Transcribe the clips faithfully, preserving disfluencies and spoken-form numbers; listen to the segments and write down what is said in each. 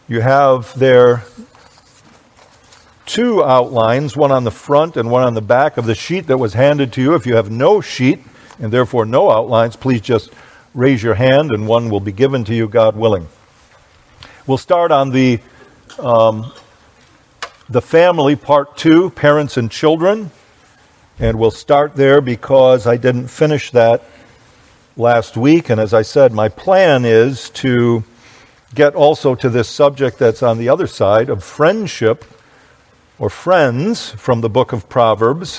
You have there two outlines, one on the front and one on the back of the sheet that was handed to you. If you have no sheet and therefore no outlines, please just raise your hand and one will be given to you, God willing. We'll start on the um, the family, part two, parents and children. And we'll start there because I didn't finish that last week. And as I said, my plan is to get also to this subject that's on the other side of friendship or friends from the book of Proverbs.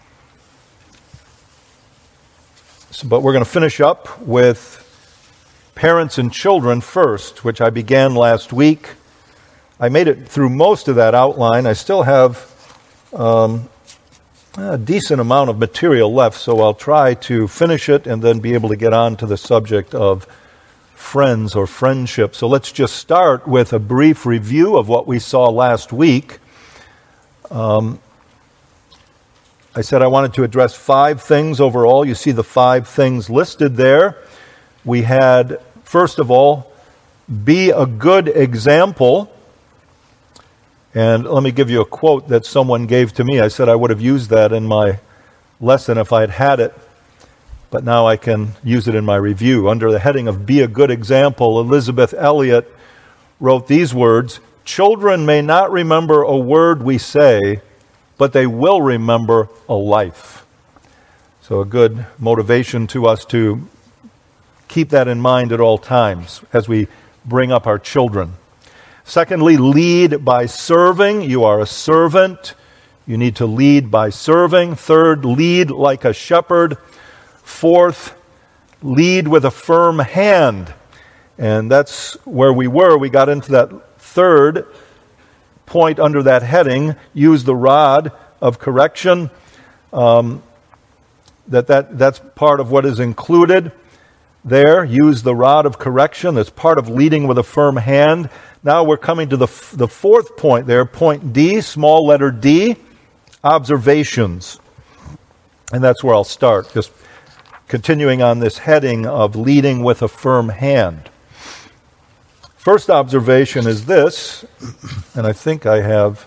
So, but we're going to finish up with parents and children first, which I began last week. I made it through most of that outline. I still have um, a decent amount of material left, so I'll try to finish it and then be able to get on to the subject of friends or friendship. So let's just start with a brief review of what we saw last week. Um, I said I wanted to address five things overall. You see the five things listed there. We had, first of all, be a good example. And let me give you a quote that someone gave to me. I said I would have used that in my lesson if I had had it, but now I can use it in my review. Under the heading of Be a Good Example, Elizabeth Elliot wrote these words: "Children may not remember a word we say, but they will remember a life." So a good motivation to us to keep that in mind at all times as we bring up our children. Secondly, lead by serving. You are a servant. You need to lead by serving. Third, lead like a shepherd. Fourth, lead with a firm hand. And that's where we were. We got into that third point under that heading, use the rod of correction. Um, that, that that's part of what is included there. Use the rod of correction. That's part of leading with a firm hand. Now we're coming to the, the fourth point there, point D, small letter D, observations. And that's where I'll start, just continuing on this heading of leading with a firm hand. First observation is this, and I think I have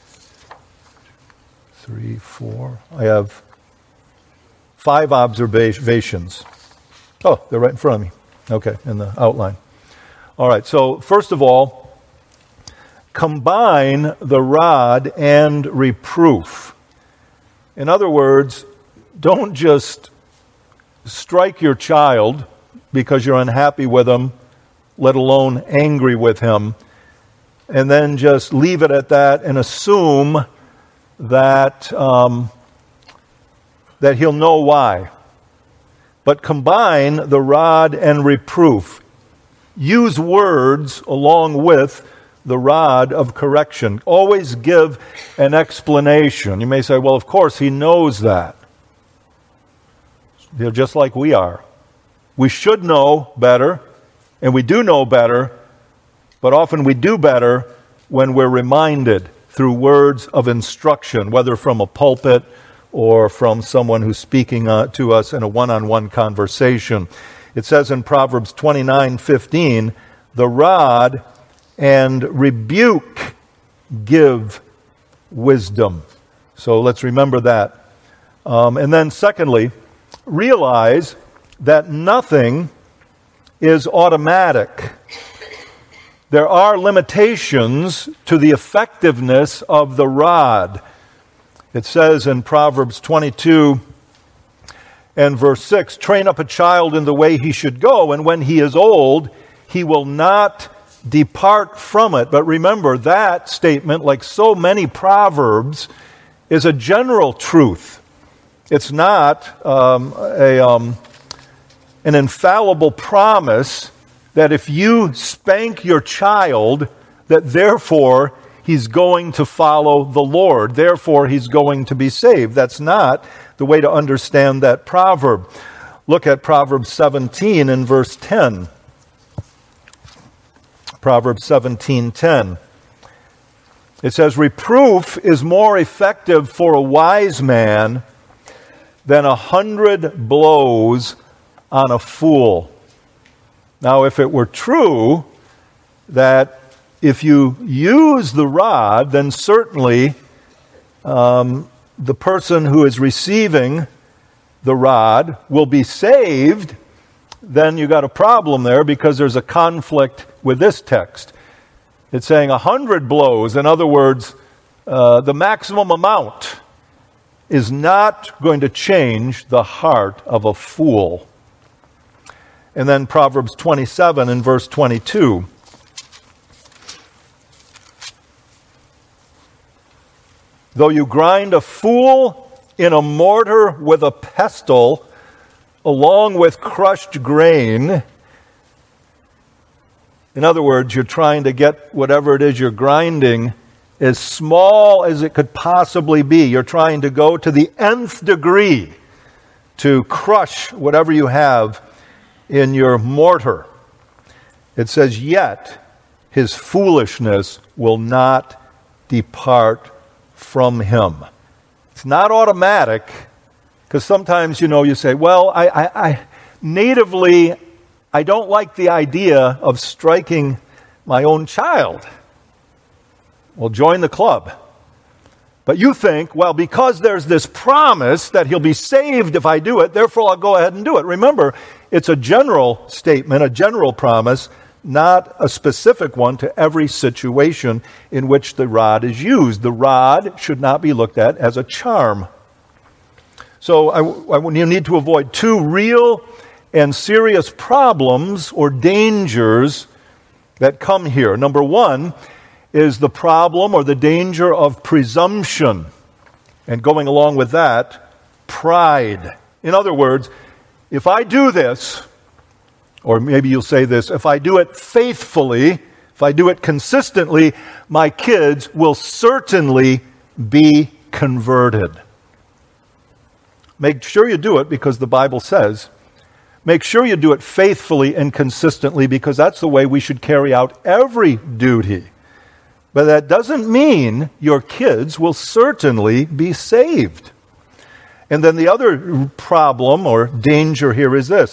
three, four, I have five observations. Oh, they're right in front of me. Okay, in the outline. All right, so first of all, combine the rod and reproof. In other words, don't just strike your child because you're unhappy with him, let alone angry with him, and then just leave it at that and assume that um, that he'll know why. But combine the rod and reproof. Use words along with the rod of correction. Always give an explanation. You may say, well, of course, he knows that. They're just like we are. We should know better, and we do know better, but often we do better when we're reminded through words of instruction, whether from a pulpit or from someone who's speaking uh, to us in a one-on-one conversation. It says in Proverbs twenty-nine fifteen, the rod and rebuke give wisdom. So let's remember that. Um, and then secondly, realize that nothing is automatic. There are limitations to the effectiveness of the rod. It says in Proverbs twenty-two and verse six, train up a child in the way he should go, and when he is old, he will not depart from it. But remember, that statement, like so many proverbs, is a general truth. It's not um, a um, an infallible promise that if you spank your child, that therefore he's going to follow the Lord, therefore he's going to be saved. That's not the way to understand that proverb. Look at Proverbs seventeen and verse ten. Proverbs seventeen ten. It says, reproof is more effective for a wise man than a hundred blows on a fool. Now, if it were true that if you use the rod, then certainly um, the person who is receiving the rod will be saved. Then you got a problem there because there's a conflict with this text. It's saying a hundred blows. In other words, uh, the maximum amount is not going to change the heart of a fool. And then Proverbs twenty-seven and verse twenty-two. Though you grind a fool in a mortar with a pestle, along with crushed grain. In other words, you're trying to get whatever it is you're grinding as small as it could possibly be. You're trying to go to the nth degree to crush whatever you have in your mortar. It says, yet his foolishness will not depart from him. It's not automatic, because sometimes, you know, you say, well, I, I, I natively, I don't like the idea of striking my own child. Well, join the club. But you think, well, because there's this promise that he'll be saved if I do it, therefore I'll go ahead and do it. Remember, it's a general statement, a general promise, not a specific one to every situation in which the rod is used. The rod should not be looked at as a charm. So I, I, you need to avoid two real and serious problems or dangers that come here. Number one is the problem or the danger of presumption. And going along with that, pride. In other words, if I do this, or maybe you'll say this, if I do it faithfully, if I do it consistently, my kids will certainly be converted. Make sure you do it because the Bible says. Make sure you do it faithfully and consistently because that's the way we should carry out every duty. But that doesn't mean your kids will certainly be saved. And then the other problem or danger here is this: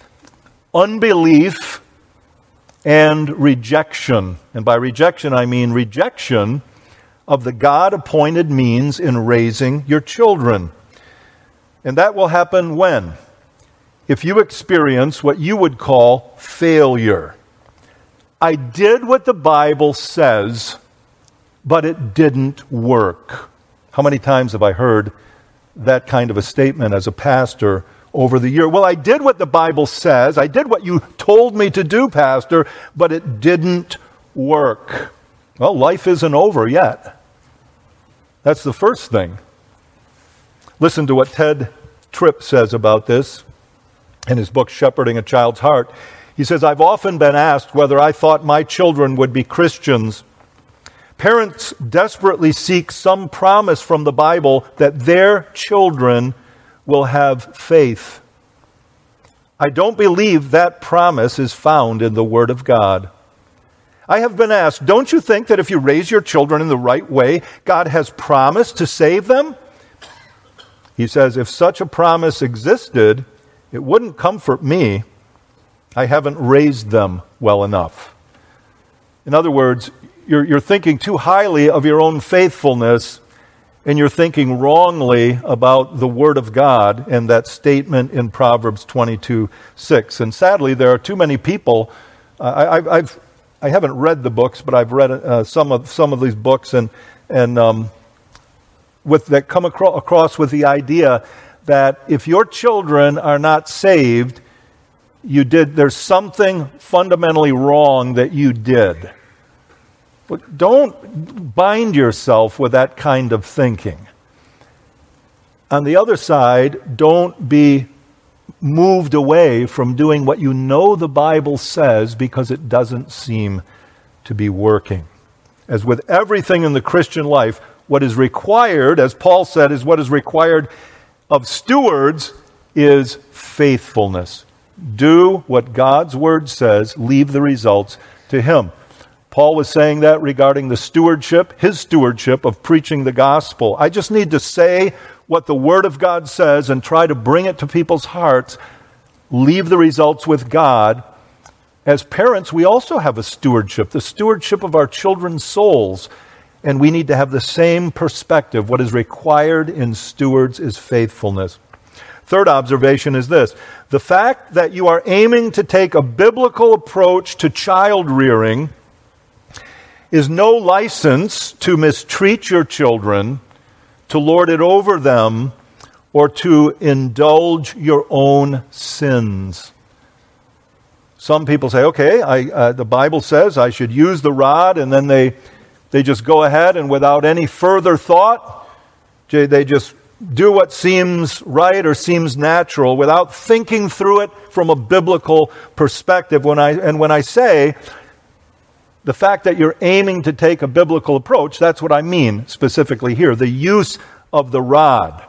unbelief and rejection. And by rejection, I mean rejection of the God-appointed means in raising your children. And that will happen when? If you experience what you would call failure. I did what the Bible says, but it didn't work. How many times have I heard that kind of a statement as a pastor over the year? Well, I did what the Bible says. I did what you told me to do, Pastor, but it didn't work. Well, life isn't over yet. That's the first thing. Listen to what Ted Tripp says about this in his book, Shepherding a Child's Heart. He says, I've often been asked whether I thought my children would be Christians. Parents desperately seek some promise from the Bible that their children will have faith. I don't believe that promise is found in the Word of God. I have been asked, don't you think that if you raise your children in the right way, God has promised to save them? He says, if such a promise existed, it wouldn't comfort me. I haven't raised them well enough. In other words, you're, you're thinking too highly of your own faithfulness, and you're thinking wrongly about the Word of God and that statement in Proverbs twenty-two six. And sadly, there are too many people. Uh, I, I've I haven't read the books, but I've read uh, some of some of these books, and and um, with that come acro- across with the idea that if your children are not saved, you did there's something fundamentally wrong that you did. But don't bind yourself with that kind of thinking. On the other side, don't be moved away from doing what you know the Bible says because it doesn't seem to be working. As with everything in the Christian life, what is required, as Paul said, is what is required of stewards is faithfulness. Do what God's Word says, leave the results to Him. Paul was saying that regarding the stewardship, his stewardship of preaching the gospel. I just need to say what the Word of God says and try to bring it to people's hearts. Leave the results with God. as parents, we also have a stewardship, the stewardship of our children's souls. And we need to have the same perspective. What is required in stewards is faithfulness. Third observation is this: the fact that you are aiming to take a biblical approach to child rearing is no license to mistreat your children, to lord it over them, or to indulge your own sins. Some people say, okay, I, uh, the Bible says I should use the rod, and then they, they just go ahead and without any further thought, they just do what seems right or seems natural without thinking through it from a biblical perspective. When I, and when I say the fact that you're aiming to take a biblical approach, that's what I mean specifically here, the use of the rod.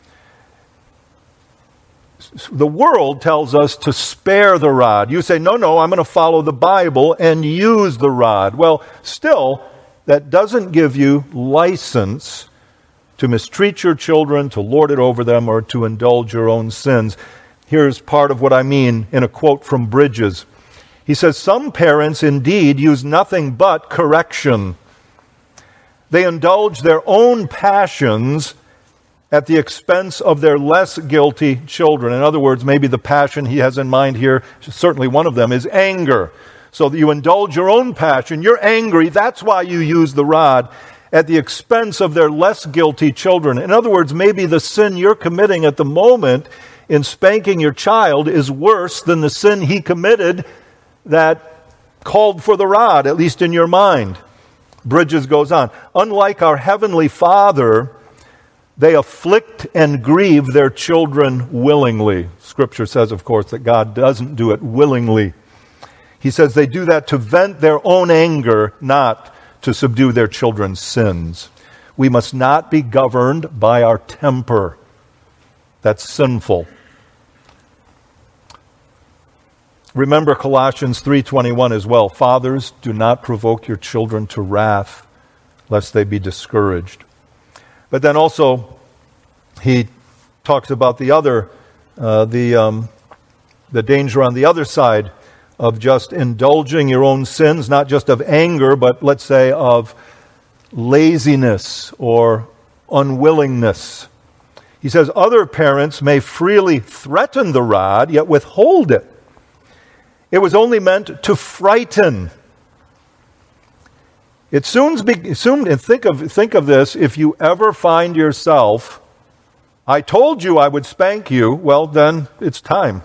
The world tells us to spare the rod. You say, no, no, I'm going to follow the Bible and use the rod. Well, still, that doesn't give you license to mistreat your children, to lord it over them, or to indulge your own sins. Here's part of what I mean in a quote from Bridges. He says, some parents indeed use nothing but correction. They indulge their own passions at the expense of their less guilty children. In other words, maybe the passion he has in mind here, certainly one of them, is anger. So that you indulge your own passion. You're angry. That's why you use the rod at the expense of their less guilty children. In other words, maybe the sin you're committing at the moment in spanking your child is worse than the sin he committed that called for the rod, at least in your mind. Bridges goes on. Unlike our Heavenly Father, they afflict and grieve their children willingly. Scripture says, of course, that God doesn't do it willingly. He says they do that to vent their own anger, not to subdue their children's sins. We must not be governed by our temper. That's sinful. Remember Colossians three twenty-one as well. Fathers, do not provoke your children to wrath, lest they be discouraged. But then also, he talks about the other, uh, the um, the danger on the other side of just indulging your own sins, not just of anger, but let's say of laziness or unwillingness. He says other parents may freely threaten the rod, yet withhold it. It was only meant to frighten. It soon, be, soon and think of, think of this, if you ever find yourself, I told you I would spank you, well then it's time.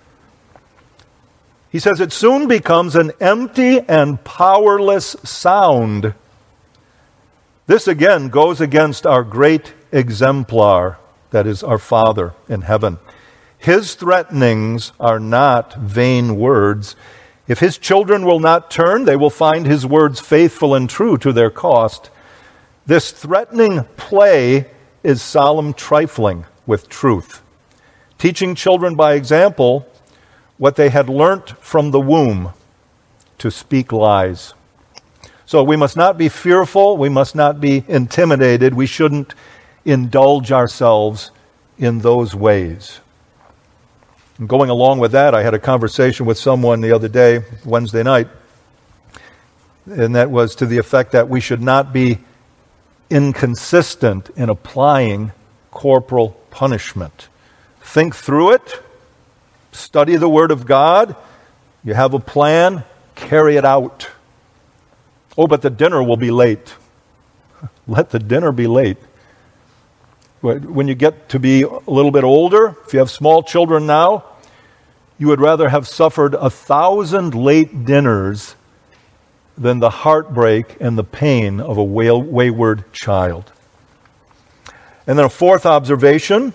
He says it soon becomes an empty and powerless sound. This again goes against our great exemplar, that is our Father in heaven. His threatenings are not vain words. If his children will not turn, they will find his words faithful and true to their cost. This threatening play is solemn trifling with truth, teaching children by example what they had learnt from the womb, to speak lies. So we must not be fearful, we must not be intimidated, we shouldn't indulge ourselves in those ways. And going along with that, I had a conversation with someone the other day, Wednesday night, and that was to the effect that we should not be inconsistent in applying corporal punishment. Think through it. Study the Word of God. You have a plan. Carry it out. Oh, but the dinner will be late. Let the dinner be late. When you get to be a little bit older, if you have small children now, you would rather have suffered a thousand late dinners than the heartbreak and the pain of a wayward child. And then a fourth observation.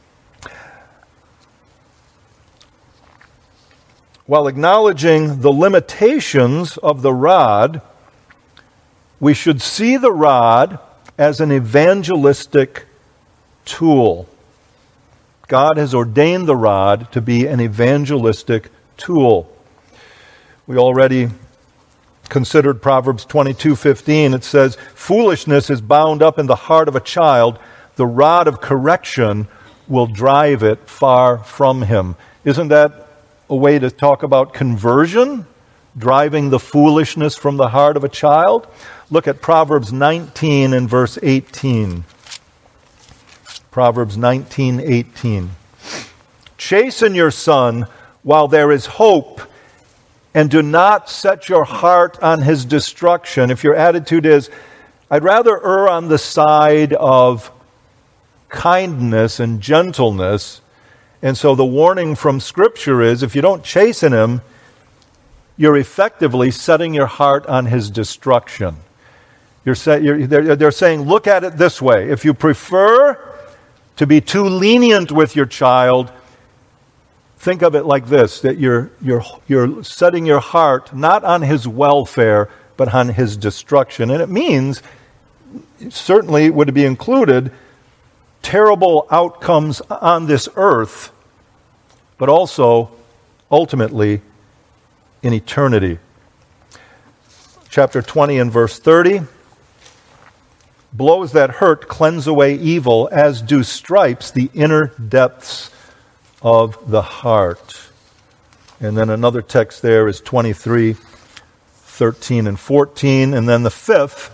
While acknowledging the limitations of the rod, we should see the rod as an evangelistic tool. God has ordained the rod to be an evangelistic tool. We already considered Proverbs twenty-two fifteen. It says, foolishness is bound up in the heart of a child. The rod of correction will drive it far from him. Isn't that a way to talk about conversion? driving the foolishness from the heart of a child? Look at Proverbs nineteen and verse eighteen. Proverbs nineteen, eighteen. Chasten your son while there is hope, and do not set your heart on his destruction. If your attitude is, I'd rather err on the side of kindness and gentleness, and so the warning from Scripture is, if you don't chasten him, you're effectively setting your heart on his destruction. You're, set, you're they're, they're saying, look at it this way. If you prefer to be too lenient with your child, think of it like this, that you're, you're, you're setting your heart not on his welfare, but on his destruction. And it means, certainly would be included, terrible outcomes on this earth, but also, ultimately, in eternity. Chapter twenty and verse thirty. Blows that hurt cleanse away evil, as do stripes the inner depths of the heart. And then another text there is twenty-three, thirteen and fourteen. And then the fifth,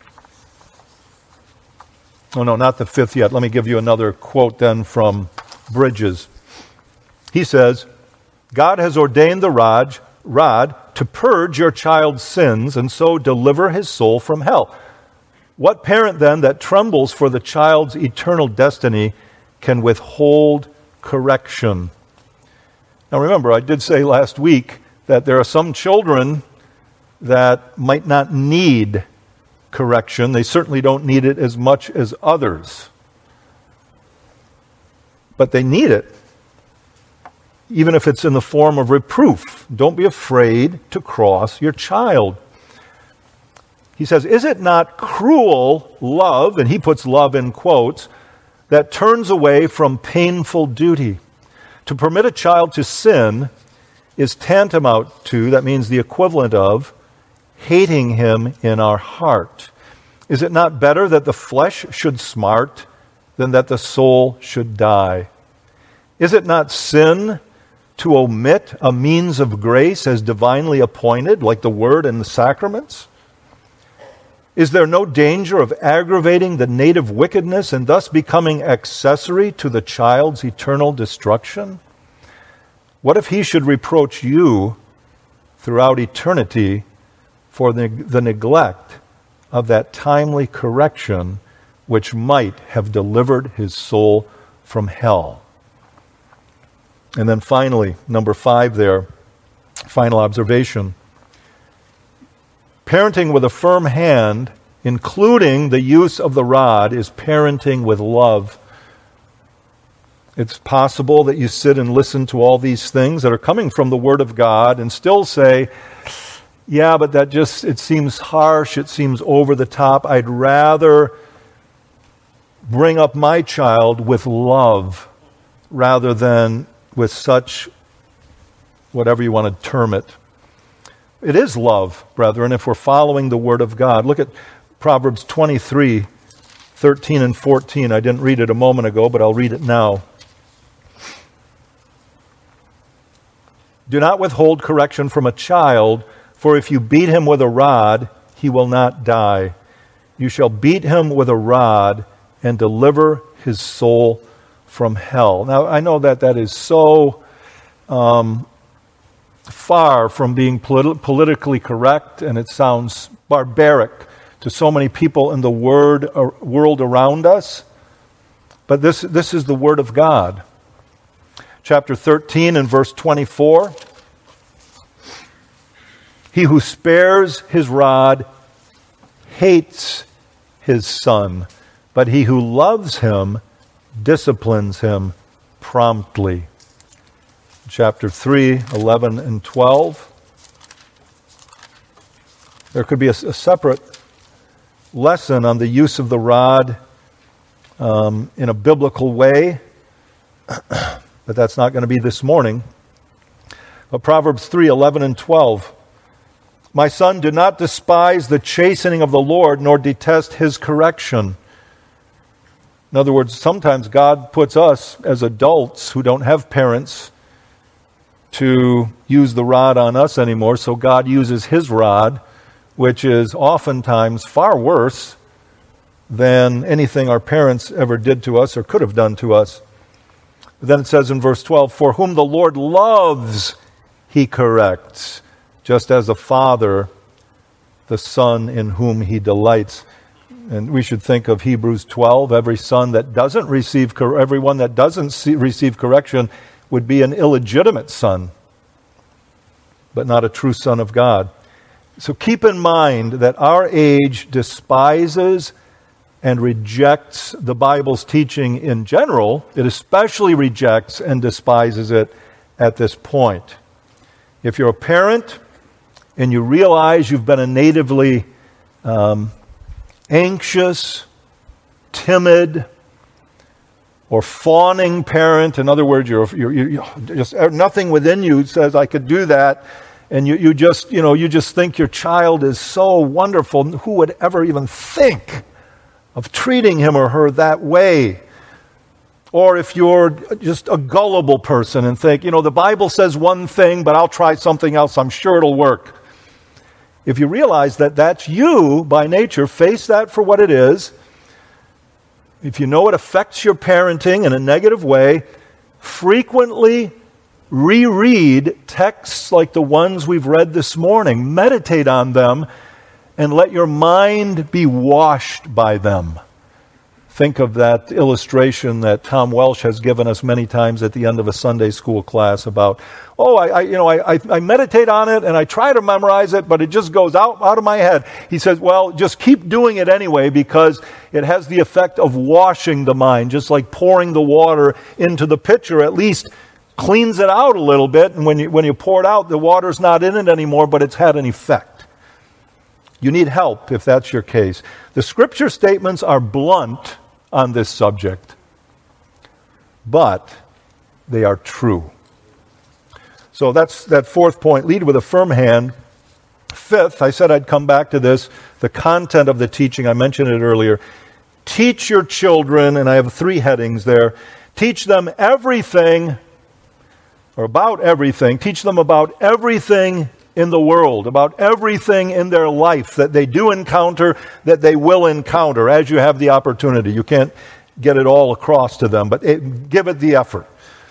oh no, not the fifth yet. Let me give you another quote then from Bridges. He says, God has ordained the rod, rod to purge your child's sins and so deliver his soul from hell. What parent then that trembles for the child's eternal destiny can withhold correction? Now remember, I did say last week that there are some children that might not need correction. They certainly don't need it as much as others. But they need it, even if it's in the form of reproof. Don't be afraid to cross your child. He says, is it not cruel love, and he puts love in quotes, that turns away from painful duty? To permit a child to sin is tantamount to, that means the equivalent of, hating him in our heart. Is it not better that the flesh should smart than that the soul should die? Is it not sin to omit a means of grace as divinely appointed, like the word and the sacraments? Is there no danger of aggravating the native wickedness and thus becoming accessory to the child's eternal destruction? What if he should reproach you throughout eternity for the, the neglect of that timely correction which might have delivered his soul from hell? And then finally, number five there, final observation. Parenting with a firm hand, including the use of the rod, is parenting with love. It's possible that you sit and listen to all these things that are coming from the Word of God and still say, yeah, but that just, it seems harsh, it seems over the top. I'd rather bring up my child with love rather than with such, whatever you want to term it. It is love, brethren, if we're following the Word of God. Look at Proverbs twenty-three, thirteen and fourteen. I didn't read it a moment ago, but I'll read it now. Do not withhold correction from a child, for if you beat him with a rod, he will not die. You shall beat him with a rod and deliver his soul from hell. Now, I know that that is so um, far from being polit- politically correct, and it sounds barbaric to so many people in the word, uh, world around us. But this, this is the Word of God. Chapter thirteen and verse twenty-four. He who spares his rod hates his son, but he who loves him disciplines him promptly. Chapter three, eleven and twelve. There could be a, a separate lesson on the use of the rod um, in a biblical way, but that's not going to be this morning. But Proverbs three, eleven and twelve. My son, do not despise the chastening of the Lord, nor detest his correction. In other words, sometimes God puts us as adults who don't have parents to use the rod on us anymore, so God uses his rod, which is oftentimes far worse than anything our parents ever did to us or could have done to us. Then it says in verse twelve, for whom the Lord loves, he corrects, just as a father the son in whom he delights. And we should think of Hebrews twelve. Every son that doesn't receive, everyone that doesn't see, receive correction would be an illegitimate son, but not a true son of God. So keep in mind that our age despises and rejects the Bible's teaching in general. It especially rejects and despises it at this point. If you're a parent and you realize you've been a natively um, anxious, timid, or fawning parent, in other words, you're, you're, you're just nothing within you says I could do that, and you, you just you know you just think your child is so wonderful. Who would ever even think of treating him or her that way? Or if you're just a gullible person and think, you know, the Bible says one thing, but I'll try something else, I'm sure it'll work. If you realize that that's you by nature, face that for what it is. If you know it affects your parenting in a negative way, frequently reread texts like the ones we've read this morning. Meditate on them and let your mind be washed by them. Think of that illustration that Tom Welsh has given us many times at the end of a Sunday school class about, oh, I, I you know, I, I, I meditate on it and I try to memorize it, but it just goes out, out of my head. He says, well, just keep doing it anyway because it has the effect of washing the mind, just like pouring the water into the pitcher, at least cleans it out a little bit. And when you, when you pour it out, the water's not in it anymore, but it's had an effect. You need help if that's your case. The scripture statements are blunt on this subject, but they are true. So that's that fourth point. Lead with a firm hand. Fifth, I said I'd come back to this, the content of the teaching. I mentioned it earlier. Teach your children, and I have three headings there. Teach them everything, or about everything. Teach them about everything in the world, about everything in their life that they do encounter, that they will encounter as you have the opportunity. You can't get it all across to them, but it, give it the effort.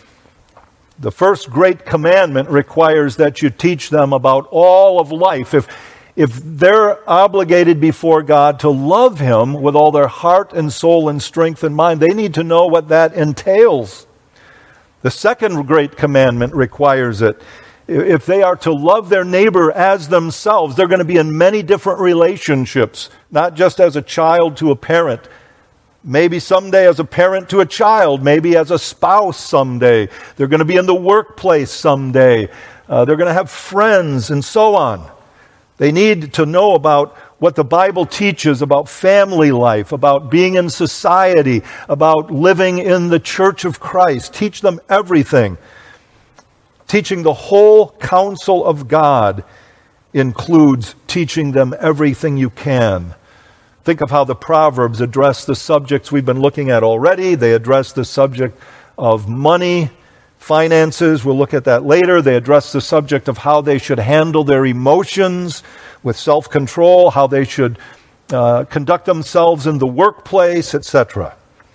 The first great commandment requires that you teach them about all of life. If, if they're obligated before God to love Him with all their heart and soul and strength and mind, they need to know what that entails. The second great commandment requires it. If they are to love their neighbor as themselves, they're going to be in many different relationships, not just as a child to a parent. Maybe someday as a parent to a child, maybe as a spouse someday. They're going to be in the workplace someday. Uh, they're going to have friends and so on. They need to know about what the Bible teaches about family life, about being in society, about living in the church of Christ. Teach them everything. Teaching the whole counsel of God includes teaching them everything you can. Think of how the Proverbs address the subjects we've been looking at already. They address the subject of money, finances. We'll look at that later. They address the subject of how they should handle their emotions with self-control, how they should uh, conduct themselves in the workplace, et cetera.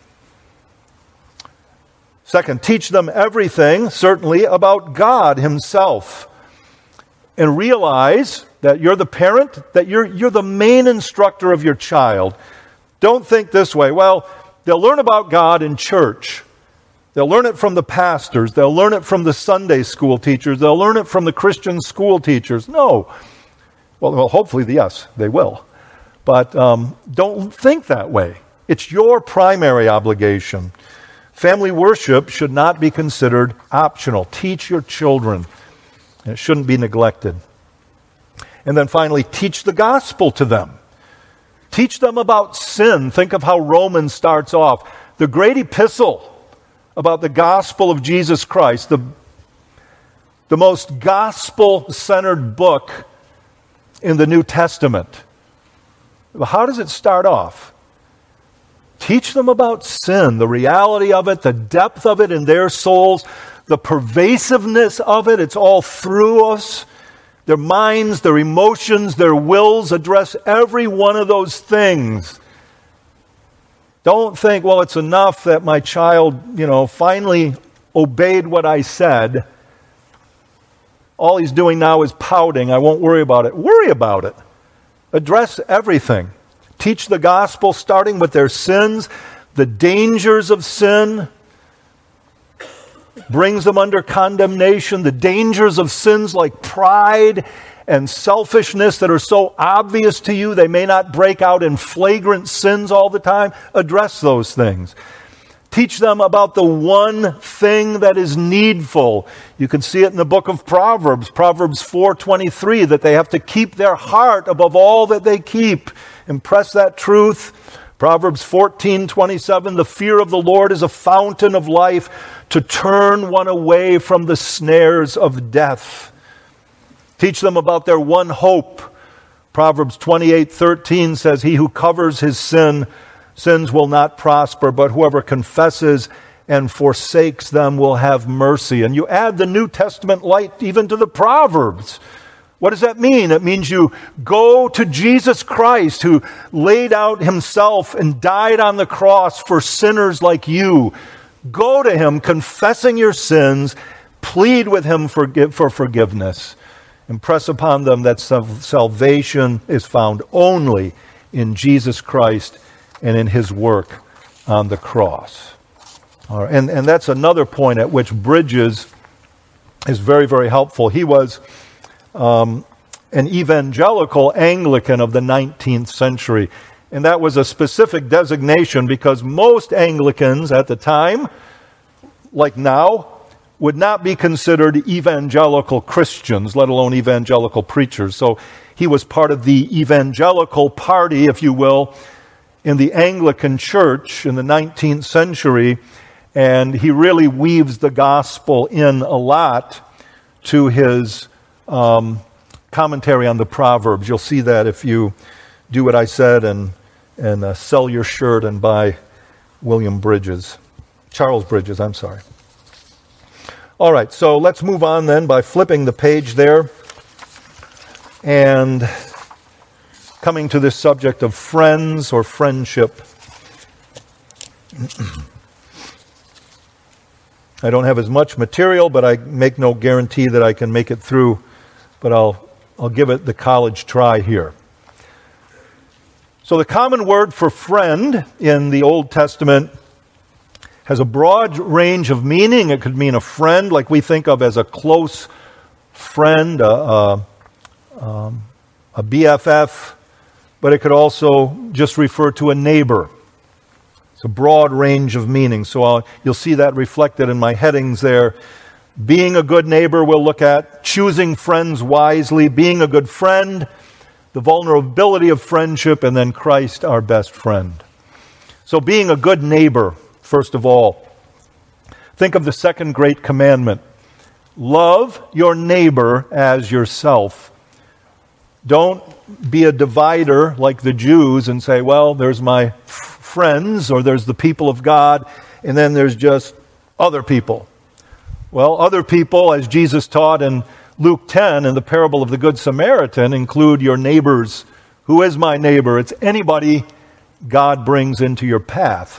Second, teach them everything, certainly, about God Himself. And realize that you're the parent, that you're, you're the main instructor of your child. Don't think this way, well, they'll learn about God in church. They'll learn it from the pastors. They'll learn it from the Sunday school teachers. They'll learn it from the Christian school teachers. No. Well, well hopefully, yes, they will. But um, don't think that way. It's your primary obligation. Family worship should not be considered optional. Teach your children. It shouldn't be neglected. And then finally, teach the gospel to them. Teach them about sin. Think of how Romans starts off. The great epistle about the gospel of Jesus Christ, the, the most gospel-centered book in the New Testament. How does it start off? Teach them about sin, the reality of it, the depth of it in their souls, the pervasiveness of it. It's all through us. Their minds, their emotions, their wills, address every one of those things. Don't think, well, it's enough that my child, you know, finally obeyed what I said. All he's doing now is pouting. I won't worry about it. Worry about it. Address everything. Teach the gospel, starting with their sins, the dangers of sin, brings them under condemnation, the dangers of sins like pride and selfishness that are so obvious to you, they may not break out in flagrant sins all the time. Address those things. Teach them about the one thing that is needful. You can see it in the book of Proverbs, Proverbs four twenty-three, that they have to keep their heart above all that they keep. Impress that truth. Proverbs fourteen twenty-seven, the fear of the Lord is a fountain of life to turn one away from the snares of death. Teach them about their one hope. Proverbs twenty-eight thirteen says, he who covers his sin, sins will not prosper, but whoever confesses and forsakes them will have mercy. And you add the New Testament light even to the Proverbs. What does that mean? It means you go to Jesus Christ, who laid out himself and died on the cross for sinners like you. Go to him, confessing your sins, plead with him for, for forgiveness. Impress upon them that salvation is found only in Jesus Christ and in his work on the cross. All right, and, and that's another point at which Bridges is very, very helpful. He was um, an evangelical Anglican of the nineteenth century. And that was a specific designation because most Anglicans at the time, like now, would not be considered evangelical Christians, let alone evangelical preachers. So he was part of the evangelical party, if you will, in the Anglican Church in the nineteenth century. And he really weaves the gospel in a lot to his um, commentary on the Proverbs. You'll see that if you do what I said and and uh, sell your shirt and buy William Bridges. Charles Bridges, I'm sorry. All right, so let's move on then by flipping the page there and coming to this subject of friends or friendship. I don't have as much material, but I make no guarantee that I can make it through, but I'll I'll give it the college try here. So the common word for friend in the Old Testament has a broad range of meaning. It could mean a friend like we think of as a close friend, a, a, um, a B F F, but it could also just refer to a neighbor. It's a broad range of meaning. So I'll, you'll see that reflected in my headings there. Being a good neighbor we'll look at, choosing friends wisely, being a good friend, the vulnerability of friendship, and then Christ, our best friend. So being a good neighbor, first of all, think of the second great commandment. Love your neighbor as yourself. Don't be a divider like the Jews and say, well, there's my f- friends or there's the people of God, and then there's just other people. Well, other people, as Jesus taught in Luke ten in the parable of the Good Samaritan, include your neighbors. Who is my neighbor? It's anybody God brings into your path.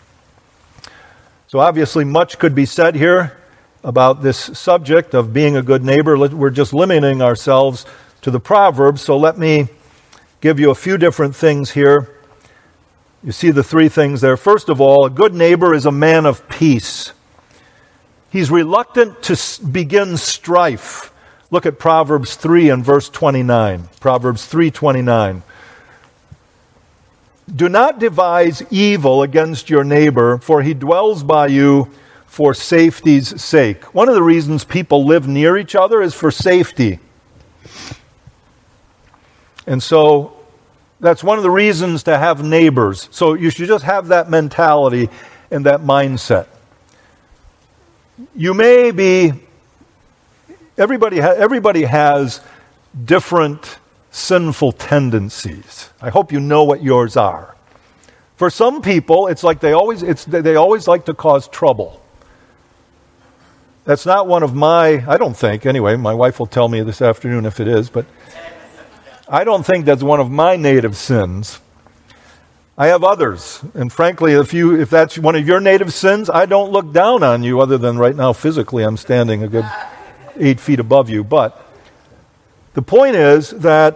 So obviously much could be said here about this subject of being a good neighbor. We're just limiting ourselves to the Proverbs, so let me give you a few different things here. You see the three things there. First of all, a good neighbor is a man of peace. He's reluctant to begin strife. Look at Proverbs three and verse twenty-nine. Proverbs three twenty-nine. Do not devise evil against your neighbor, for he dwells by you for safety's sake. One of the reasons people live near each other is for safety. And so that's one of the reasons to have neighbors. So you should just have that mentality and that mindset. You may be, everybody, ha, everybody has different sinful tendencies. I hope you know what yours are. For some people, it's like they always it's they always like to cause trouble. That's not one of my, I don't think, anyway, my wife will tell me this afternoon if it is, but I don't think that's one of my native sins. I have others, and frankly, if you if that's one of your native sins, I don't look down on you, other than right now physically I'm standing a good eight feet above you. But the point is that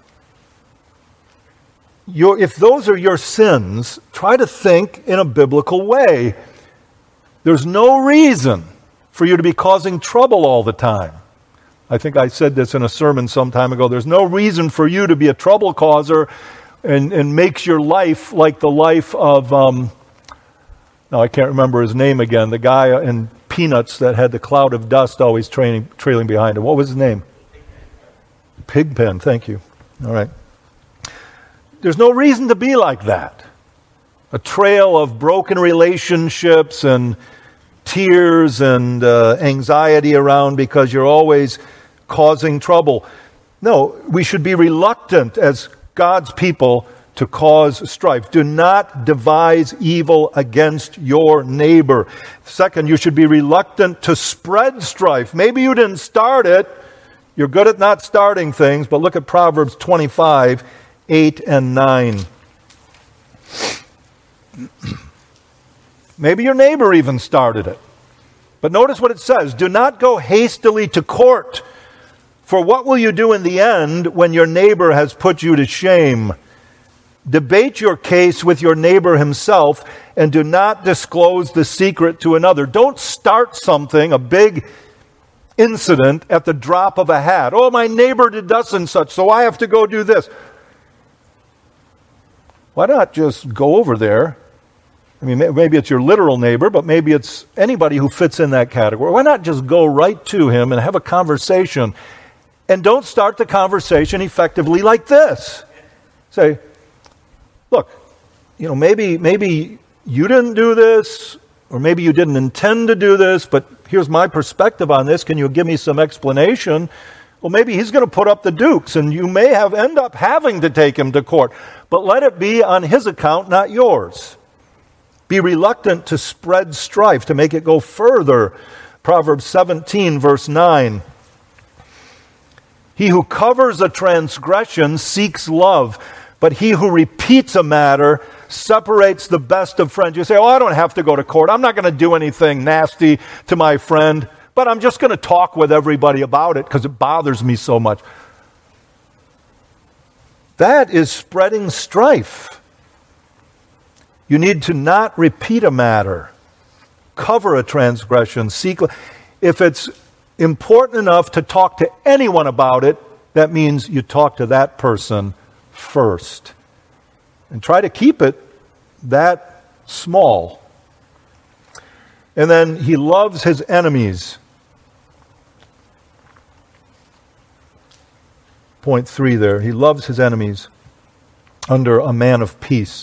Your, if those are your sins, try to think in a biblical way. There's no reason for you to be causing trouble all the time. I think I said this in a sermon some time ago. There's no reason for you to be a trouble causer and, and makes your life like the life of, um, no, I can't remember his name again, the guy in Peanuts that had the cloud of dust always trailing, trailing behind him. What was his name? Pigpen, thank you. All right. There's no reason to be like that. A trail of broken relationships and tears and uh, anxiety around because you're always causing trouble. No, we should be reluctant as God's people to cause strife. Do not devise evil against your neighbor. Second, you should be reluctant to spread strife. Maybe you didn't start it. You're good at not starting things, but look at Proverbs twenty-five, eight and nine. Maybe your neighbor even started it. But notice what it says. Do not go hastily to court, for what will you do in the end when your neighbor has put you to shame? Debate your case with your neighbor himself, and do not disclose the secret to another. Don't start something, a big incident, at the drop of a hat. Oh, my neighbor did thus and such, so I have to go do this. Why not just go over there? I mean, maybe it's your literal neighbor, but maybe it's anybody who fits in that category. Why not just go right to him and have a conversation? And don't start the conversation effectively like this. Say, look, you know, maybe maybe you didn't do this, or maybe you didn't intend to do this, but here's my perspective on this. Can you give me some explanation? Well, maybe he's going to put up the dukes, and you may have end up having to take him to court. But let it be on his account, not yours. Be reluctant to spread strife, to make it go further. Proverbs seventeen, verse nine. He who covers a transgression seeks love, but he who repeats a matter separates the best of friends. You say, oh, I don't have to go to court. I'm not going to do anything nasty to my friend, but I'm just going to talk with everybody about it because it bothers me so much. That is spreading strife. You need to not repeat a matter, cover a transgression, seek. If it's important enough to talk to anyone about it, that means you talk to that person first. And try to keep it that small. And then he loves his enemies. Point three there. He loves his enemies under a man of peace.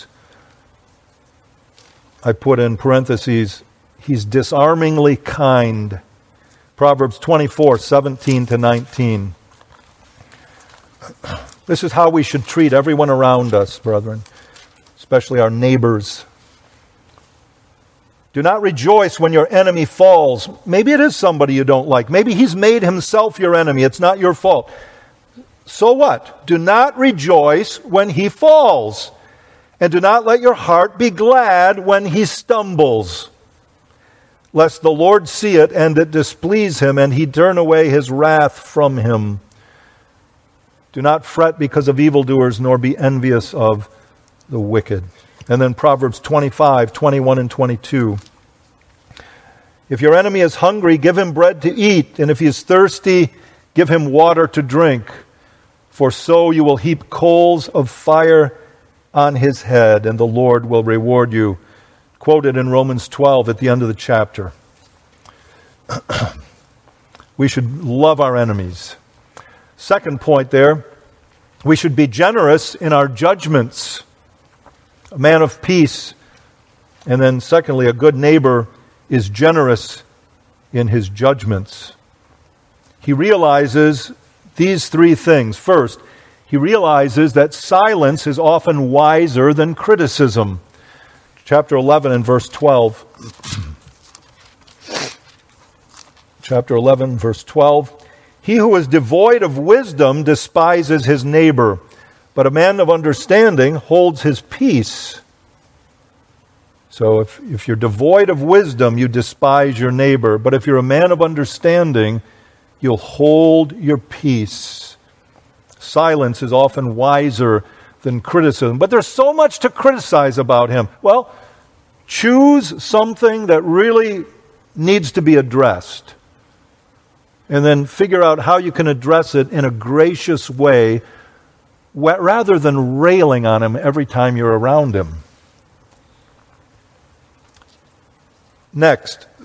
I put in parentheses, he's disarmingly kind. Proverbs twenty-four, seventeen to nineteen. This is how we should treat everyone around us, brethren, especially our neighbors. Do not rejoice when your enemy falls. Maybe it is somebody you don't like. Maybe he's made himself your enemy. It's not your fault. So what? Do not rejoice when he falls. And do not let your heart be glad when he stumbles, lest the Lord see it and it displease him, and he turn away his wrath from him. Do not fret because of evildoers, nor be envious of the wicked. And then Proverbs twenty-five, twenty-one and twenty-two. If your enemy is hungry, give him bread to eat, and if he is thirsty, give him water to drink. For so you will heap coals of fire on his head, and the Lord will reward you. Quoted in Romans twelve at the end of the chapter. We should love our enemies. Second point there, we should be generous in our judgments. A man of peace. And then secondly, a good neighbor is generous in his judgments. He realizes these three things. First, he realizes that silence is often wiser than criticism. chapter eleven and verse twelve. Chapter eleven, verse twelve. He who is devoid of wisdom despises his neighbor, but a man of understanding holds his peace. So if, if you're devoid of wisdom, you despise your neighbor. But if you're a man of understanding, you'll hold your peace. Silence is often wiser than criticism. But there's so much to criticize about him. Well, choose something that really needs to be addressed. And then figure out how you can address it in a gracious way rather than railing on him every time you're around him. Next,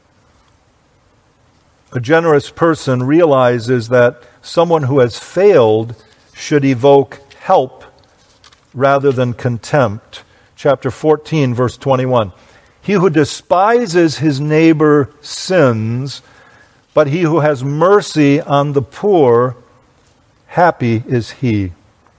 a generous person realizes that someone who has failed should evoke help rather than contempt. Chapter fourteen, verse twenty-one. He who despises his neighbor sins, but he who has mercy on the poor, happy is he.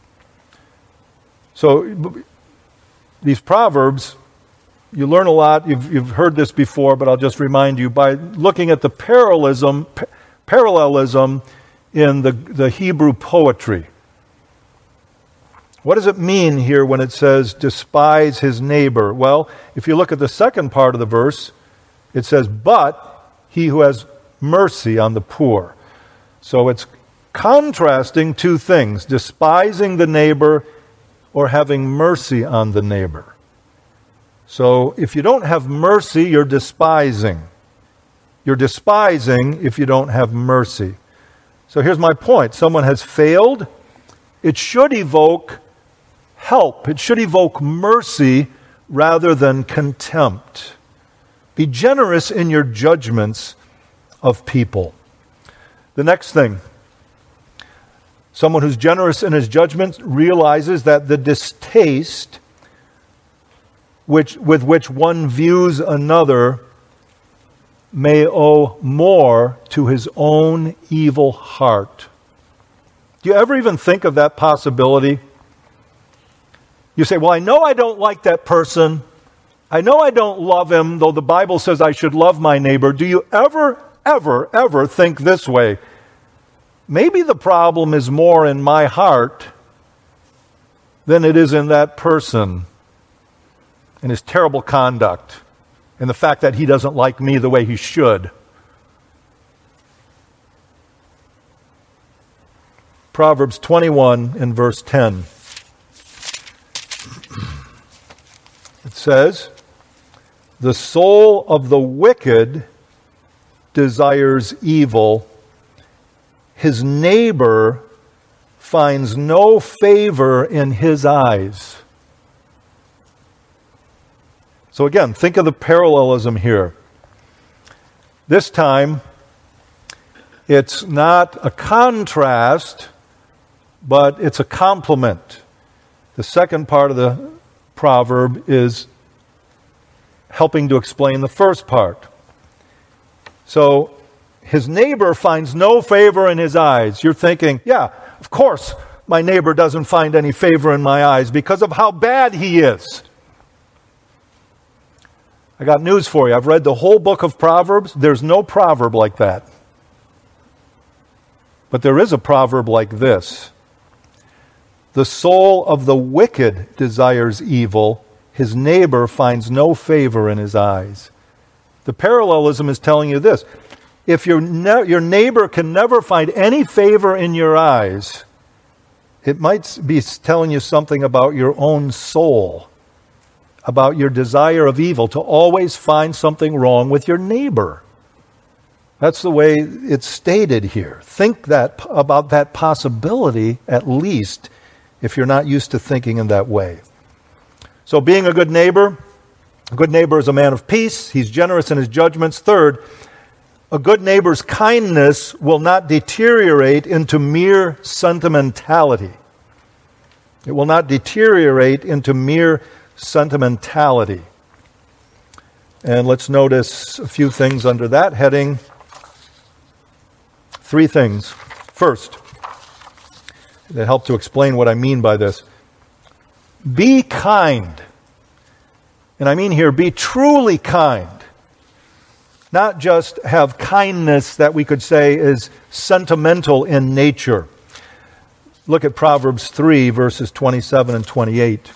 So, these Proverbs, you learn a lot. You've, you've heard this before, but I'll just remind you by looking at the parallelism, parallelism in the, the Hebrew poetry. What does it mean here when it says, despise his neighbor? Well, if you look at the second part of the verse, it says, but he who has mercy on the poor. So it's contrasting two things, despising the neighbor or having mercy on the neighbor. So if you don't have mercy, you're despising. You're despising if you don't have mercy. So here's my point. Someone has failed. It should evoke help. It should evoke mercy rather than contempt. Be generous in your judgments of people. The next thing, someone who's generous in his judgments realizes that the distaste which with which one views another may owe more to his own evil heart. Do you ever even think of that possibility? You say, well, I know I don't like that person. I know I don't love him, though the Bible says I should love my neighbor. Do you ever, ever, ever think this way? Maybe the problem is more in my heart than it is in that person and his terrible conduct and the fact that he doesn't like me the way he should. Proverbs twenty-one and verse ten. It says, the soul of the wicked desires evil. His neighbor finds no favor in his eyes. So again, think of the parallelism here. This time, it's not a contrast, but it's a complement. The second part of the proverb is helping to explain the first part. So, his neighbor finds no favor in his eyes. You're thinking, yeah, of course my neighbor doesn't find any favor in my eyes because of how bad he is. I got news for you. I've read the whole book of Proverbs. There's no proverb like that. But there is a proverb like this. The soul of the wicked desires evil. His neighbor finds no favor in his eyes. The parallelism is telling you this. If your, ne- your neighbor can never find any favor in your eyes, it might be telling you something about your own soul, about your desire of evil, to always find something wrong with your neighbor. That's the way it's stated here. Think that about that possibility, at least, if you're not used to thinking in that way. So being a good neighbor, a good neighbor is a man of peace. He's generous in his judgments. Third, a good neighbor's kindness will not deteriorate into mere sentimentality. It will not deteriorate into mere sentimentality. And let's notice a few things under that heading. Three things. First, that help to explain what I mean by this. Be kind. And I mean here, be truly kind. Not just have kindness that we could say is sentimental in nature. Look at Proverbs three, verses twenty-seven and twenty-eight.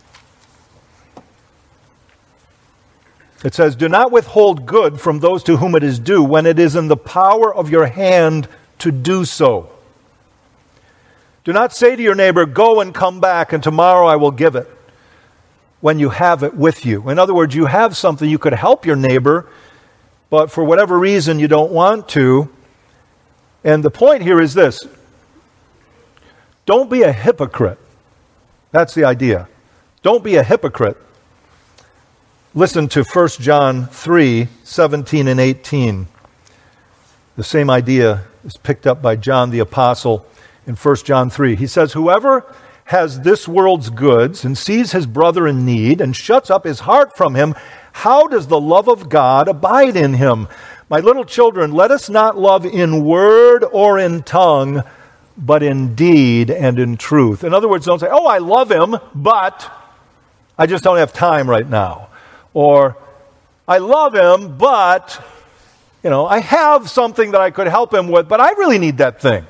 It says, "Do not withhold good from those to whom it is due when it is in the power of your hand to do so. Do not say to your neighbor, 'Go and come back, and tomorrow I will give it,' when you have it with you." In other words, you have something, you could help your neighbor, but for whatever reason you don't want to. And the point here is this: don't be a hypocrite. That's the idea. Don't be a hypocrite. Listen to First John three, seventeen and eighteen. The same idea is picked up by John the Apostle in First John three. He says, "Whoever has this world's goods and sees his brother in need and shuts up his heart from him, how does the love of God abide in him? My little children, let us not love in word or in tongue, but in deed and in truth." In other words, don't say, "Oh, I love him, but I just don't have time right now." Or, "I love him, but, you know, I have something that I could help him with, but I really need that thing."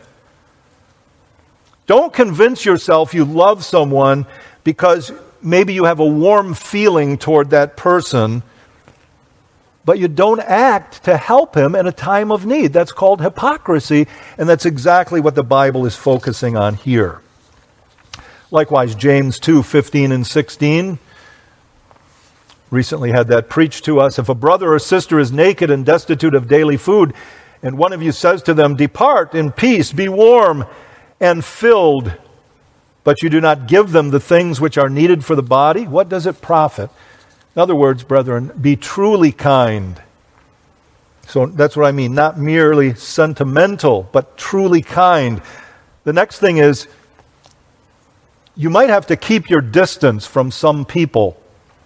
Don't convince yourself you love someone because maybe you have a warm feeling toward that person, but you don't act to help him in a time of need. That's called hypocrisy, and that's exactly what the Bible is focusing on here. Likewise, James two, fifteen and sixteen. Recently had that preached to us. "If a brother or sister is naked and destitute of daily food, and one of you says to them, 'Depart in peace, be warm and filled,' but you do not give them the things which are needed for the body, what does it profit?" In other words, brethren, be truly kind. So that's what I mean, not merely sentimental, but truly kind. The next thing is, you might have to keep your distance from some people.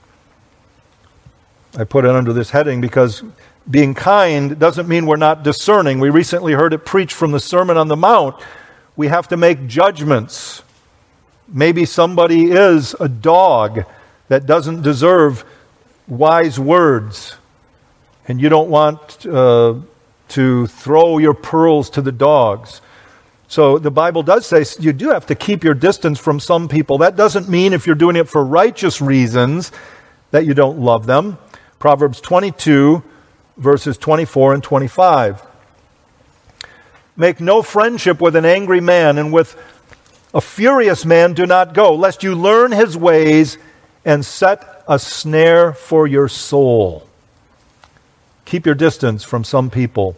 I put it under this heading because being kind doesn't mean we're not discerning. We recently heard it preached from the Sermon on the Mount. We have to make judgments. Maybe somebody is a dog that doesn't deserve wise words, and you don't want uh, to throw your pearls to the dogs. So the Bible does say you do have to keep your distance from some people. That doesn't mean if you're doing it for righteous reasons that you don't love them. Proverbs twenty-two, verses twenty-four and twenty-five. "Make no friendship with an angry man, and with a furious man do not go, lest you learn his ways and set a snare for your soul." Keep your distance from some people.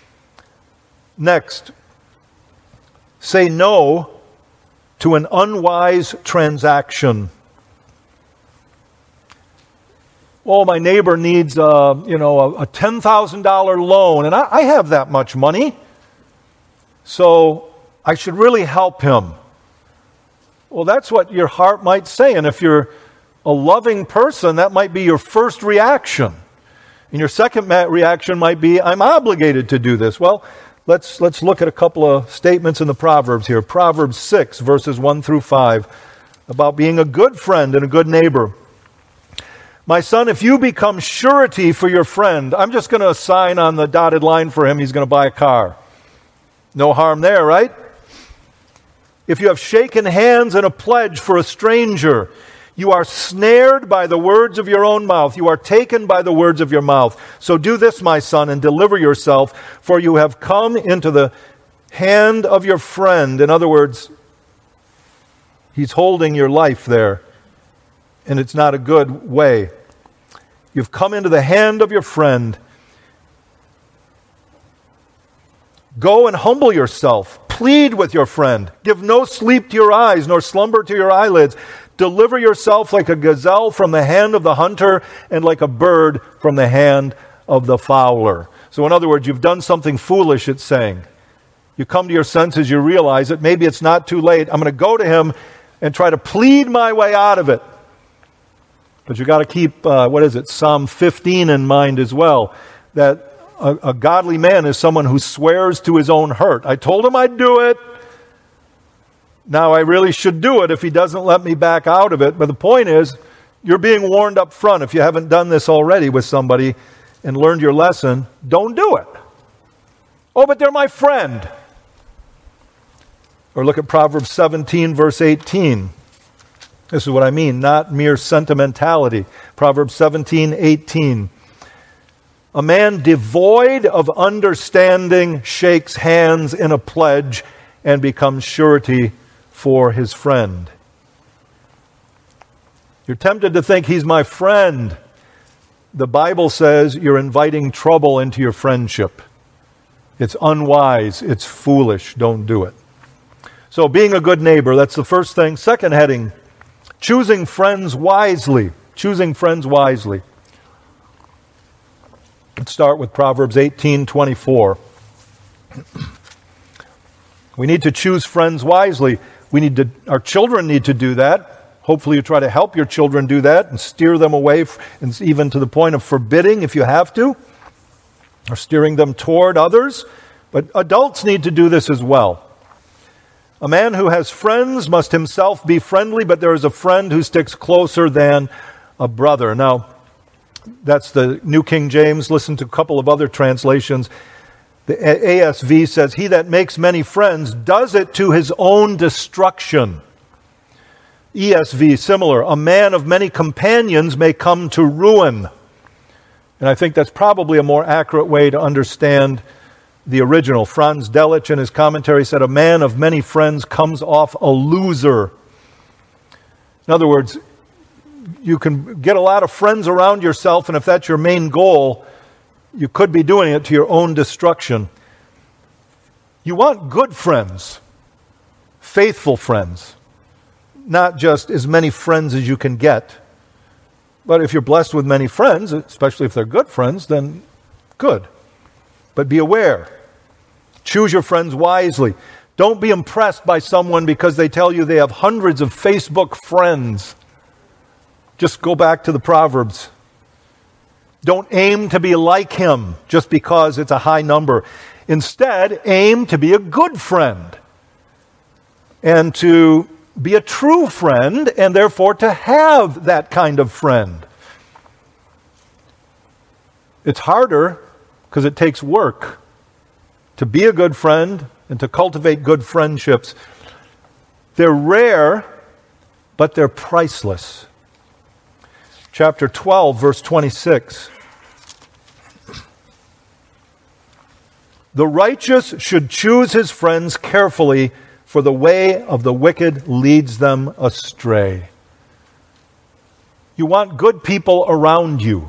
Next, say no to an unwise transaction. "Oh, my neighbor needs a, you know, a, a ten thousand dollars loan, and I, I have that much money, so I should really help him." Well, that's what your heart might say, and if you're a loving person, that might be your first reaction. And your second reaction might be, "I'm obligated to do this." Well, let's let's look at a couple of statements in the Proverbs here. Proverbs six, verses one through five, about being a good friend and a good neighbor. "My son, if you become surety for your friend," I'm just going to assign on the dotted line for him, he's going to buy a car. No harm there, right? "If you have shaken hands in a pledge for a stranger, you are snared by the words of your own mouth. You are taken by the words of your mouth. So do this, my son, and deliver yourself, for you have come into the hand of your friend." In other words, he's holding your life there, and it's not a good way. You've come into the hand of your friend. "Go and humble yourself. Plead with your friend. Give no sleep to your eyes, nor slumber to your eyelids. Deliver yourself like a gazelle from the hand of the hunter, and like a bird from the hand of the fowler." So in other words, you've done something foolish, it's saying. You come to your senses, you realize it. Maybe it's not too late. I'm going to go to him and try to plead my way out of it. But you've got to keep, uh, what is it, Psalm fifteen in mind as well, that a, a godly man is someone who swears to his own hurt. I told him I'd do it. Now I really should do it if he doesn't let me back out of it. But the point is, You're being warned up front. If you haven't done this already with somebody and learned your lesson, don't do it. Oh, but they're my friend. Or look at Proverbs seventeen, verse eighteen. This is what I mean, not mere sentimentality. Proverbs seventeen, eighteen. A man devoid of understanding shakes hands in a pledge and becomes surety for his friend. You're tempted to think he's my friend. The Bible says you're inviting trouble into your friendship. It's unwise. It's foolish. Don't do it. So being a good neighbor, that's the first thing. Second heading, choosing friends wisely. Choosing friends wisely. Let's start with Proverbs eighteen twenty-four. We need to choose friends wisely. We need to, our children need to do that. Hopefully you try to help your children do that and steer them away, and even to the point of forbidding if you have to, or steering them toward others. But adults need to do this as well. A man who has friends must himself be friendly, but there is a friend who sticks closer than a brother. Now, that's the New King James. Listen to a couple of other translations. The A S V says, he that makes many friends does it to his own destruction. E S V, similar. A man of many companions may come to ruin. And I think that's probably a more accurate way to understand the original. Franz Delitzsch in his commentary said, a man of many friends comes off a loser. In other words, you can get a lot of friends around yourself, and if that's your main goal, you could be doing it to your own destruction. You want good friends, faithful friends, not just as many friends as you can get. But if you're blessed with many friends, especially if they're good friends, then good. But be aware. Choose your friends wisely. Don't be impressed by someone because they tell you they have hundreds of Facebook friends. Just go back to the Proverbs. Don't aim to be like him just because it's a high number. Instead, aim to be a good friend and to be a true friend, and therefore to have that kind of friend. It's harder because it takes work to be a good friend and to cultivate good friendships. They're rare, but they're priceless. Chapter twelve, verse twenty-six. The righteous should choose his friends carefully, for the way of the wicked leads them astray. You want good people around you.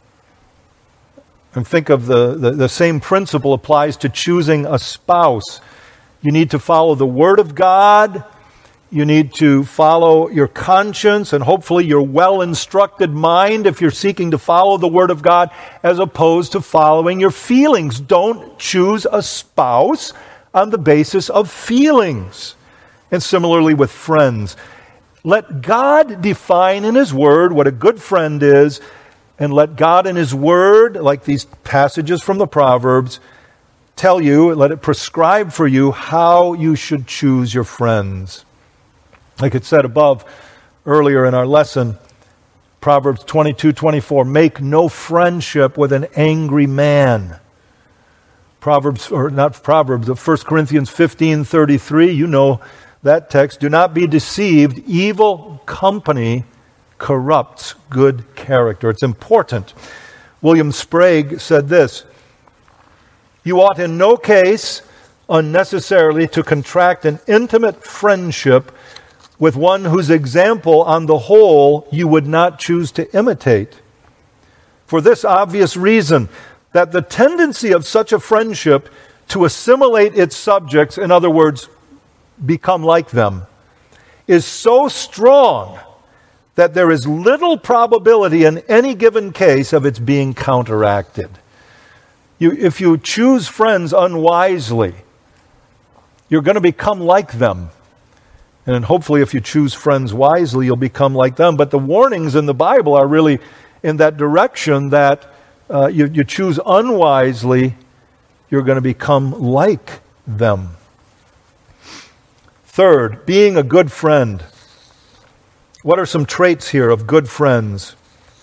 And think of the, the, the same principle applies to choosing a spouse. You need to follow the Word of God. You need to follow your conscience and hopefully your well-instructed mind if you're seeking to follow the Word of God, as opposed to following your feelings. Don't choose a spouse on the basis of feelings. And similarly with friends. Let God define in His Word what a good friend is, and let God in His Word, like these passages from the Proverbs, tell you, let it prescribe for you how you should choose your friends. Like it said above earlier in our lesson, Proverbs twenty-two twenty-four, make no friendship with an angry man. Proverbs, or not Proverbs, but First Corinthians fifteen thirty-three, you know that text. Do not be deceived. Evil company corrupts good character. It's important. William Sprague said this, you ought in no case unnecessarily to contract an intimate friendship with one whose example on the whole you would not choose to imitate. For this obvious reason, that the tendency of such a friendship to assimilate its subjects, in other words, become like them, is so strong that there is little probability in any given case of its being counteracted. You, if you choose friends unwisely, you're going to become like them. And then hopefully if you choose friends wisely, you'll become like them. But the warnings in the Bible are really in that direction, that uh, you, you choose unwisely, you're going to become like them. Third, being a good friend. What are some traits here of good friends?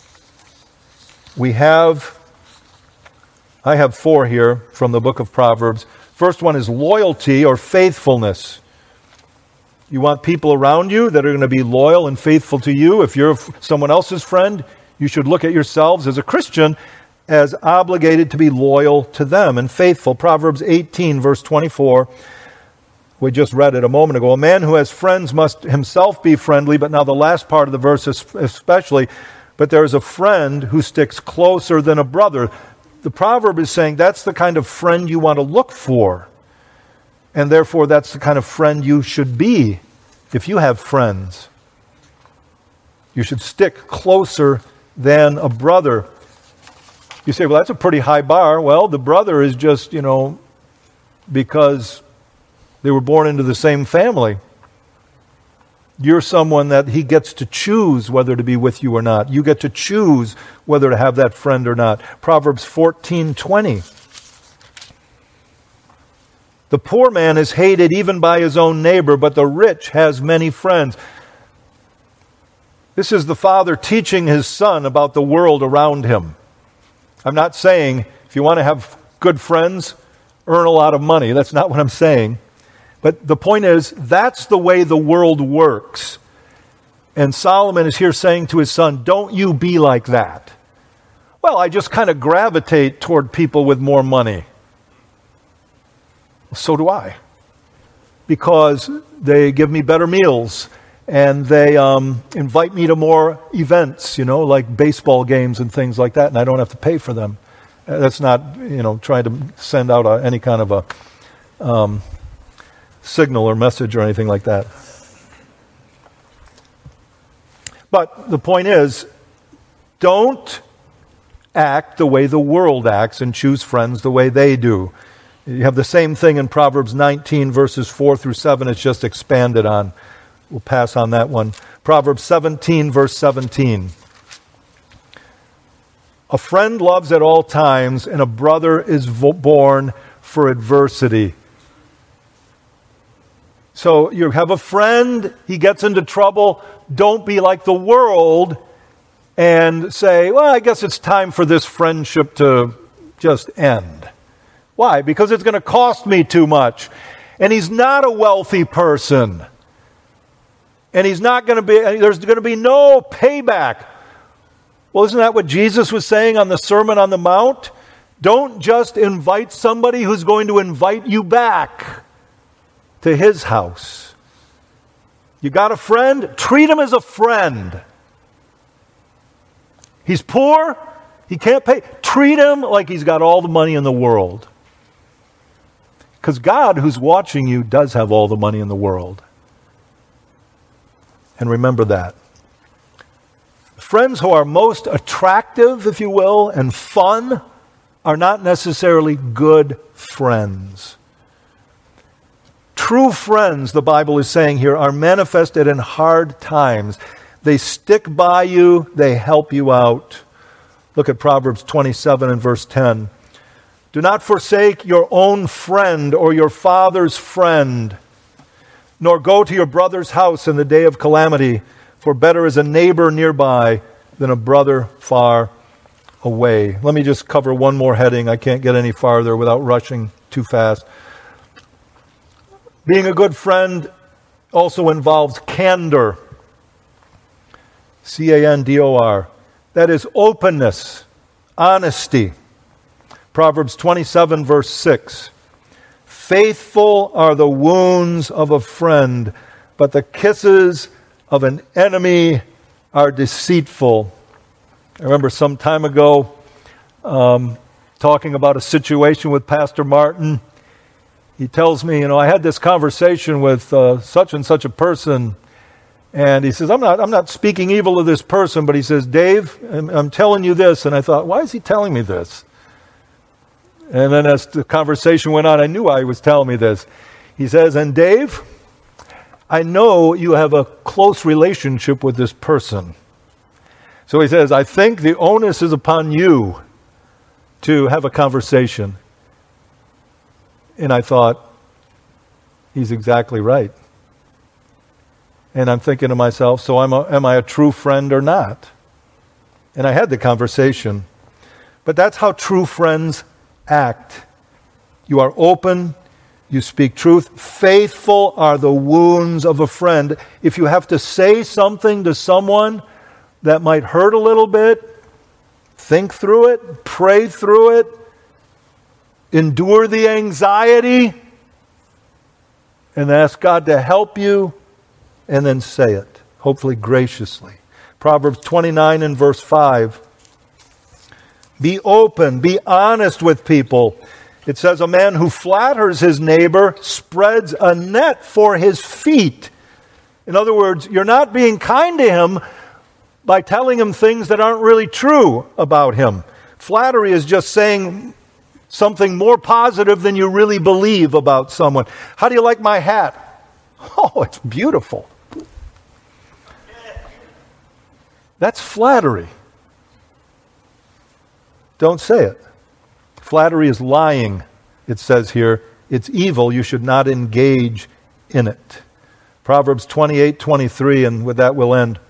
We have, I have four here from the book of Proverbs. First one is loyalty or faithfulness. You want people around you that are going to be loyal and faithful to you. If you're someone else's friend, you should look at yourselves as a Christian as obligated to be loyal to them and faithful. Proverbs eighteen, verse twenty-four. We just read it a moment ago. A man who has friends must himself be friendly, but now the last part of the verse especially, but there is a friend who sticks closer than a brother. The proverb is saying that's the kind of friend you want to look for. And therefore that's the kind of friend you should be if you have friends. You should stick closer than a brother. You say, well, that's a pretty high bar. Well, the brother is just, you know, because they were born into the same family. You're someone that he gets to choose whether to be with you or not. You get to choose whether to have that friend or not. Proverbs fourteen twenty. The poor man is hated even by his own neighbor, but the rich has many friends. This is the father teaching his son about the world around him. I'm not saying if you want to have good friends, earn a lot of money. That's not what I'm saying. But the point is, that's the way the world works. And Solomon is here saying to his son, don't you be like that. Well, I just kind of gravitate toward people with more money. So do I. Because they give me better meals and they um, invite me to more events, you know, like baseball games and things like that, and I don't have to pay for them. Uh, that's not, you know, trying to send out a, any kind of a um, signal or message or anything like that. But the point is, don't act the way the world acts and choose friends the way they do. You have the same thing in Proverbs nineteen, verses four through seven. It's just expanded on. We'll pass on that one. Proverbs seventeen, verse seventeen. A friend loves at all times, and a brother is vo- born for adversity. So you have a friend, he gets into trouble. Don't be like the world and say, well, I guess it's time for this friendship to just end. Why? Because it's going to cost me too much. And he's not a wealthy person. And he's not going to be, there's going to be no payback. Well, isn't that what Jesus was saying on the Sermon on the Mount? Don't just invite somebody who's going to invite you back to his house. You got a friend? Treat him as a friend. He's poor. He can't pay. Treat him like he's got all the money in the world. Because God, who's watching you, does have all the money in the world. And remember that. Friends who are most attractive, if you will, and fun are not necessarily good friends. True friends, the Bible is saying here, are manifested in hard times. They stick by you, they help you out. Look at Proverbs twenty-seven and verse ten. Do not forsake your own friend or your father's friend, nor go to your brother's house in the day of calamity, for better is a neighbor nearby than a brother far away. Let me just cover one more heading. I can't get any farther without rushing too fast. Being a good friend also involves candor. C A N D O R. That is openness, honesty. Proverbs twenty-seven, verse six. Faithful are the wounds of a friend, but the kisses of an enemy are deceitful. I remember some time ago um, talking about a situation with Pastor Martin. He tells me, you know, I had this conversation with uh, such and such a person, and he says, I'm not, I'm not speaking evil of this person, but he says, Dave, I'm, I'm telling you this. And I thought, why is he telling me this? And then as the conversation went on, I knew why he was telling me this. He says, and Dave, I know you have a close relationship with this person. So he says, I think the onus is upon you to have a conversation. And I thought, he's exactly right. And I'm thinking to myself, so I'm a, am I a true friend or not? And I had the conversation. But that's how true friends act. You are open, you speak truth. Faithful are the wounds of a friend. If you have to say something to someone that might hurt a little bit, think through it, pray through it, endure the anxiety, and ask God to help you, and then say it, hopefully graciously. Proverbs twenty-nine and verse five. Be open, be honest with people. It says, a man who flatters his neighbor spreads a net for his feet. In other words, you're not being kind to him by telling him things that aren't really true about him. Flattery is just saying something more positive than you really believe about someone. How do you like my hat? Oh, it's beautiful. That's flattery. Don't say it. Flattery is lying, it says here. It's evil. You should not engage in it. Proverbs twenty-eight twenty-three, and with that we'll end.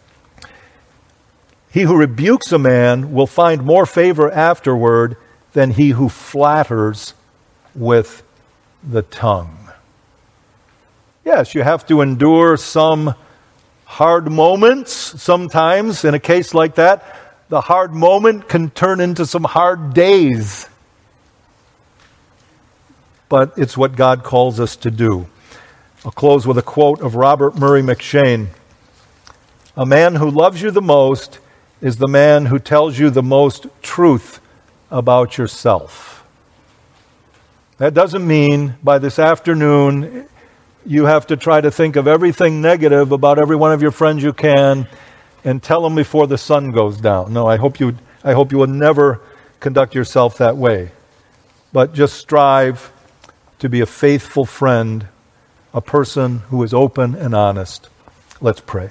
He who rebukes a man will find more favor afterward than he who flatters with the tongue. Yes, you have to endure some hard moments sometimes. In a case like that, the hard moment can turn into some hard days. But it's what God calls us to do. I'll close with a quote of Robert Murray McShane. A man who loves you the most is the man who tells you the most truth about yourself. That doesn't mean by this afternoon you have to try to think of everything negative about every one of your friends you can and tell them before the sun goes down. No, I hope you I hope you will never conduct yourself that way. But just strive to be a faithful friend, a person who is open and honest. Let's pray.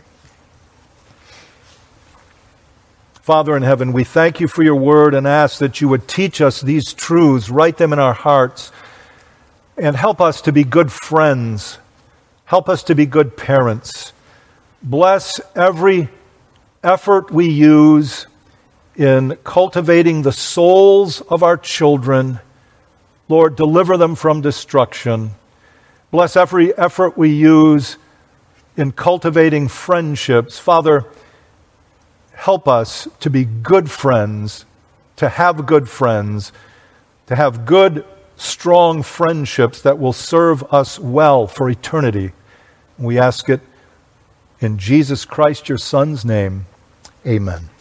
Father in heaven, we thank you for your word and ask that you would teach us these truths, write them in our hearts, and help us to be good friends. Help us to be good parents. Bless every effort we use in cultivating the souls of our children. Lord, deliver them from destruction. Bless every effort we use in cultivating friendships. Father, help us to be good friends, to have good friends, to have good, strong friendships that will serve us well for eternity. We ask it in Jesus Christ, your Son's name. Amen.